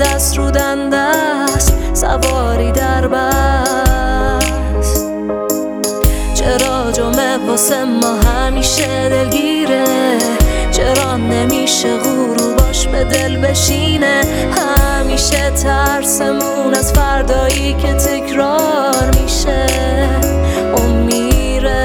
دست رو دنده است، سواری در بس. چرا جمعه واسه ما همیشه دلگیره؟ چرا نمیشه غروباش به دل بشینه؟ همیشه ترسمون از فردایی که تکرار میشه اون میره.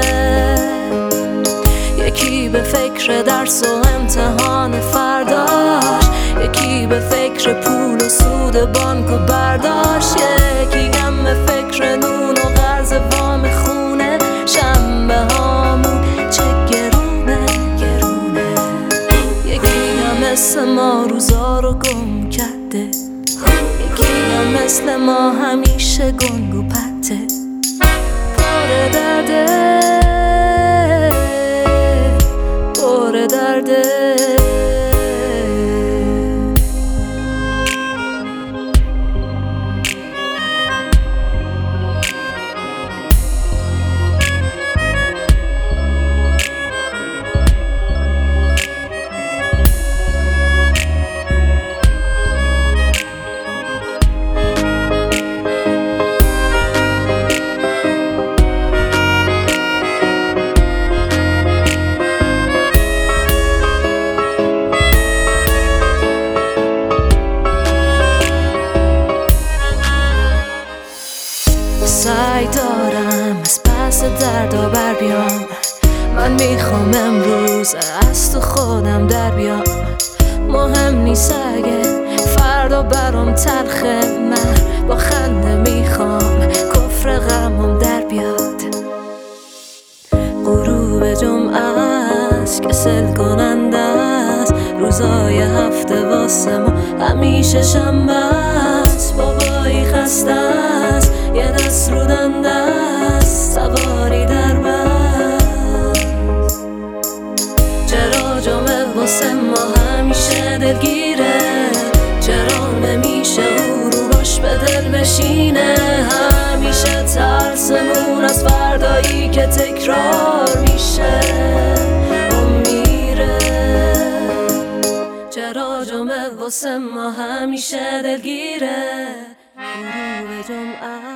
یکی به فکر درس و امتحان فرداش، یکی به فکر پول و سود بانک و برداشت، یکی هم به فکر نون و قرض وام خونه. شنبه هامون چه گرونه گرونه. یکی هم مثل ما روزا رو گم کرده، یکی هم مثل ما همیشه گنگ و پته. پر درده پر درده. سعی دارم از پس دردا بر بیام، من میخوام امروز از تو خودم در بیام. مهم نیست اگه فردا برام تلخه، من با خنده میخوام کفر غمم در بیاد. غروب جمعه است کسل کننده است، روزای هفته واسه ما همیشه شنبه است. بابایی خسته است، یه دست رو دنده است، سواری در بس. چرا جمعه واسه ما همیشه دلگیره؟ چرا نمیشه غروباش به دل بشینه؟ همیشه ترسمون از فردایی که تکرار میشه اون میره. چرا جمعه واسه ما همیشه دلگیره؟ غروب جمعه